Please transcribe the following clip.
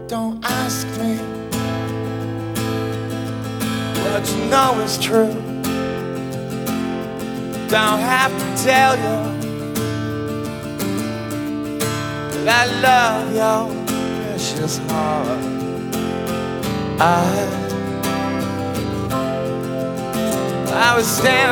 Don't ask me, but you know it's true. Don't have to tell you that I love your precious heart. I was standing